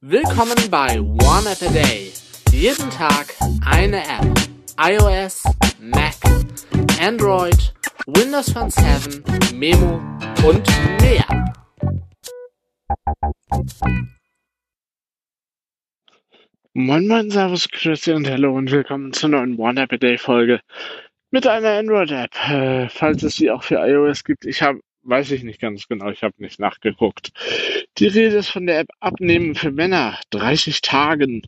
Willkommen bei One App a Day. Jeden Tag eine App. iOS, Mac, Android, Windows Phone 7, Memo und mehr. Moin, servus, grüße und hallo und willkommen zur neuen One App a Day Folge mit einer Android-App, falls es sie auch für iOS gibt. Weiß ich nicht ganz genau, ich habe nicht nachgeguckt. Die Rede ist von der App Abnehmen für Männer, 30 Tagen.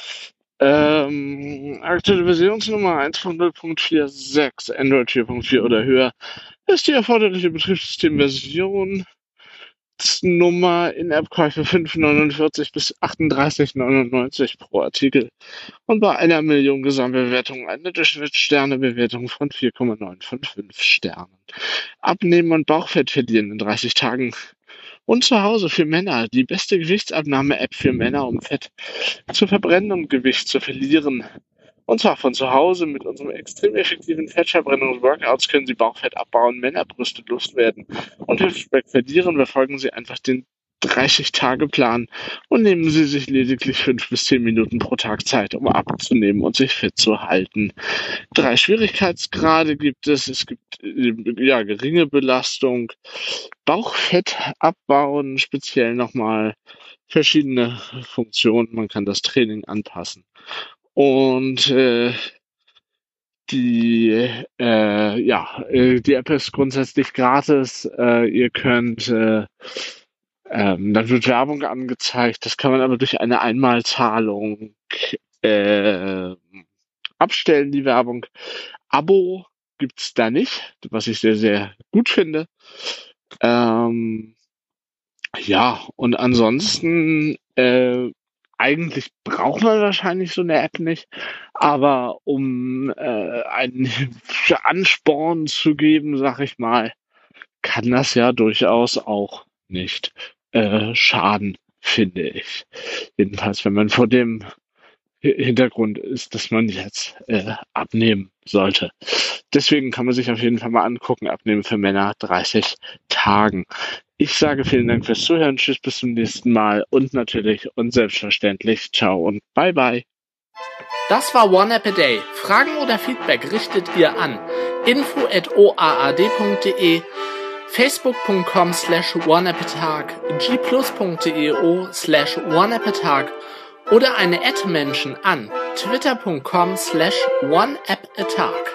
Aktuelle Versionsnummer 1.0.46, Android 4.4 oder höher, ist die erforderliche Betriebssystemversion. Nummer In-App-Käufe 5,49 bis 38,99 pro Artikel und bei 1 Million Gesamtbewertungen eine Durchschnittssternebewertung von 4,955 Sternen. Abnehmen und Bauchfett verlieren in 30 Tagen. Und zu Hause für Männer die beste Gewichtsabnahme-App für Männer, um Fett zu verbrennen und Gewicht zu verlieren. Und zwar von zu Hause mit unserem extrem effektiven Fettverbrennungs-Workouts können Sie Bauchfett abbauen, Männerbrüste loswerden und Hüftspeck verlieren. Befolgen Sie einfach den 30-Tage-Plan und nehmen Sie sich lediglich 5 bis 10 Minuten pro Tag Zeit, um abzunehmen und sich fit zu halten. 3 Schwierigkeitsgrade gibt es. Es gibt geringe Belastung, Bauchfett abbauen, speziell nochmal verschiedene Funktionen. Man kann das Training anpassen. Und die App ist grundsätzlich gratis. Ihr könnt, dann wird Werbung angezeigt. Das kann man aber durch eine Einmalzahlung abstellen, die Werbung. Abo gibt's da nicht, was ich sehr, sehr gut finde. Und ansonsten eigentlich braucht man wahrscheinlich so eine App nicht, aber um einen Ansporn zu geben, sag ich mal, kann das ja durchaus auch nicht schaden, finde ich. Jedenfalls, wenn man vor dem Hintergrund ist, dass man jetzt abnehmen sollte. Deswegen kann man sich auf jeden Fall mal angucken, Abnehmen für Männer 30 Tagen. Ich sage vielen Dank fürs Zuhören, tschüss, bis zum nächsten Mal und natürlich und selbstverständlich ciao und bye bye. Das war One App a Day. Fragen oder Feedback richtet ihr an info@oaad.de, facebook.com/oneappatag, gplus.io/oneappatag oder eine @Menschen an twitter.com/oneappatag.